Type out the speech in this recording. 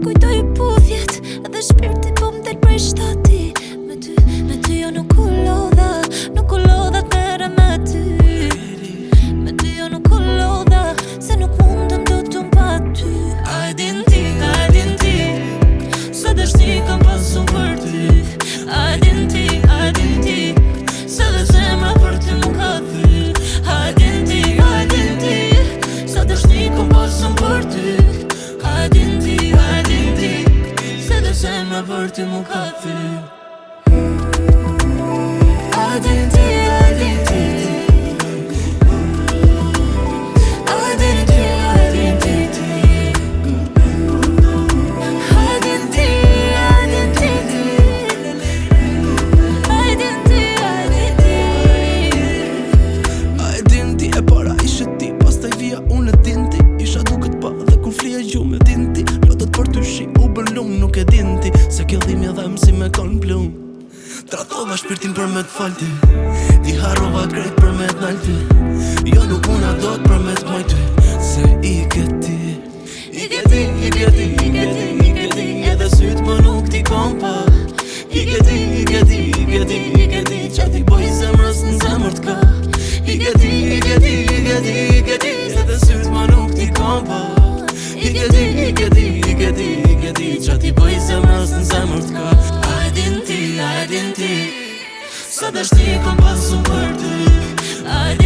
kujtoj puthjet edhe shpirti po m'del prej shtati. Me ty jo nuk u lodha, nuk u lodha t'mere me ty. Me ty jo nuk u lodha, se nuk mundem do t'un pa ty. A e din ti, se dashni kam pasun për ty. A e din ti, se dhe zemra për ty më ka thy. A e din ti, se dashni kam pasun për ty. A e din ti, se dhe zemra për ty më ka thy. A e din ti, nuk e dinti se kjo dhimja dhem si me kon plum. Tratova shpirtin për me t'falti, ti harrova krejt për me t'nalti. Jo nuk una do për me t'mojty, se i ke ti. Edhe syt më nuk t'i kom pa. I ke ti, qa t'i boj zemrës në zemër t'ka. I ke ti, edhe syt më nuk t'i kom pa. I ke ti, qa t'i bëj zemrës në zemër t'ka. A e din ti, se dashni kom pasun për ty.